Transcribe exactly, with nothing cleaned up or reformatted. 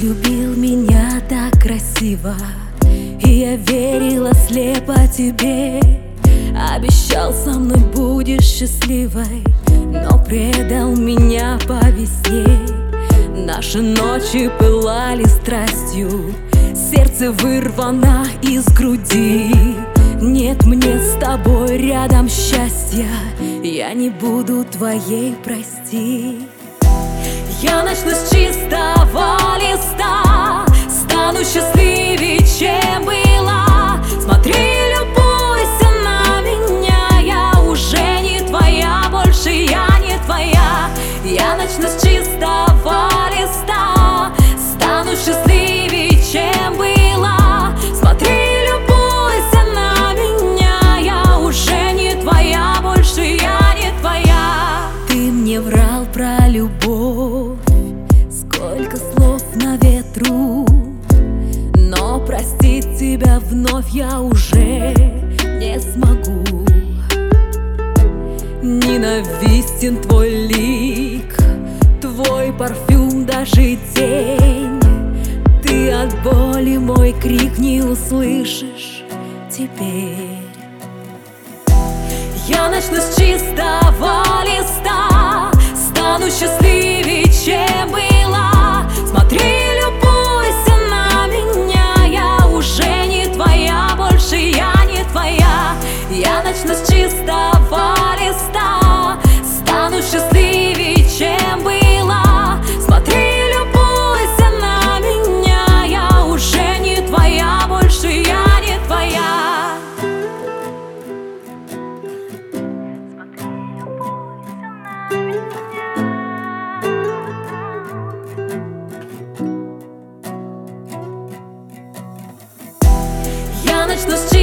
любил меня так красиво, и я верила слепо тебе. Обещал, со мной будешь счастливой, но предал меня по весне. Наши ночи пылали страстью, сердце вырвано из груди. Нет мне с тобой рядом счастья, я не буду твоей, прости. Я начну с чистого листа, стану счастливее, чем была. Смотри, любуйся на меня, я уже не твоя, больше я не твоя. Я начну с чистого листа, стану счастливее, чем была. Смотри, любуйся на меня, я уже не твоя, больше я не твоя. Ты мне врал про любовь, сколько слов на ветру, но простить тебя вновь я уже не смогу. Ненавистен твой лик, твой парфюм, даже тень. Ты от боли мой крик не услышишь теперь. Я начну с чистого листа, стану счастливее, чем была. Смотри, любуйся на меня, я уже не твоя, больше я не твоя. Я начну с чистого листа, стану счастливее, чем была. Смотри, любуйся на меня, я уже не твоя, больше я не твоя. Я начну с